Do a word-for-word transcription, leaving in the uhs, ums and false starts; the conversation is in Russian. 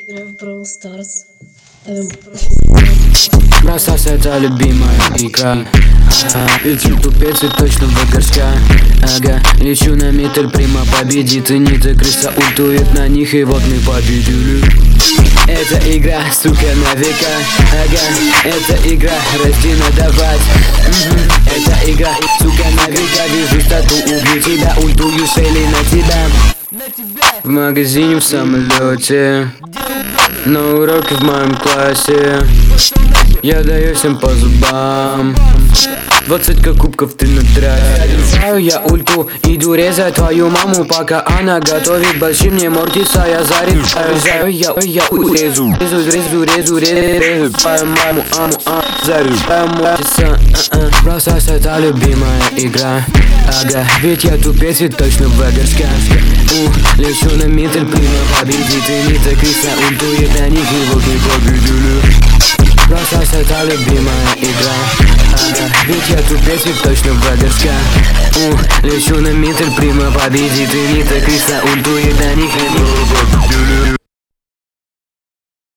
Играю в Brawl Stars. Эм. Brawl Stars — это любимая игра. Лечу тупец и точно в горшка. Ага, лечу на метр, прямо победит. И не крыса ультует на них, и вот мы победили. Это игра, сука, на века. Ага, это игра, расти надавать. Угу. Это игра, сука, на века. Вижу стату, убью тебя, ультую шейли на тебя. В магазине, в самолете, на уроке в моем классе. Я даю всем по зубам. Двадцатка кубков ты натратил. Я ульту, иду резать твою маму, пока она готовит борщи мне мортиса. Я заряжаю, я, я урезу, резу, резу, резу, резу твою маму, аму, а, заряжаю мортиса. Brawl Stars — это любимая игра. Ага, ведь я тупец и точно в горшке. У, лечу на метр, прямо победит. И не так криса ультует на них, и вот мы победили. Brawl Stars — это любимая игра. Ага, ведь я тупец и точно в горшке. У, лечу на метр, прямо победит. И не так криса ультует на них, и мы победили.